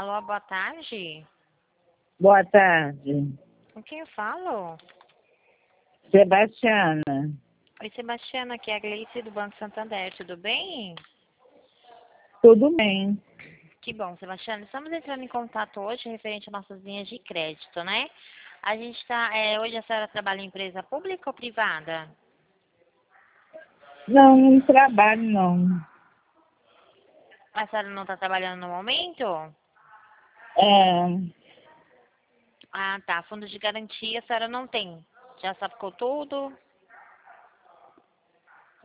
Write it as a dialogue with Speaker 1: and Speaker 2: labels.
Speaker 1: Alô, boa tarde.
Speaker 2: Boa tarde.
Speaker 1: Com quem eu falo?
Speaker 2: Sebastiana.
Speaker 1: Oi, Sebastiana, aqui é a Gleice do Banco Santander, tudo bem?
Speaker 2: Tudo bem?
Speaker 1: Que bom, Sebastiana. Estamos entrando em contato hoje referente às nossas linhas de crédito, né? A gente está, hoje a senhora trabalha em empresa pública ou privada?
Speaker 2: Não trabalho, não.
Speaker 1: A senhora não está trabalhando no momento?
Speaker 2: É,
Speaker 1: Ah, tá. Fundo de garantia a senhora não tem. Já sacou tudo?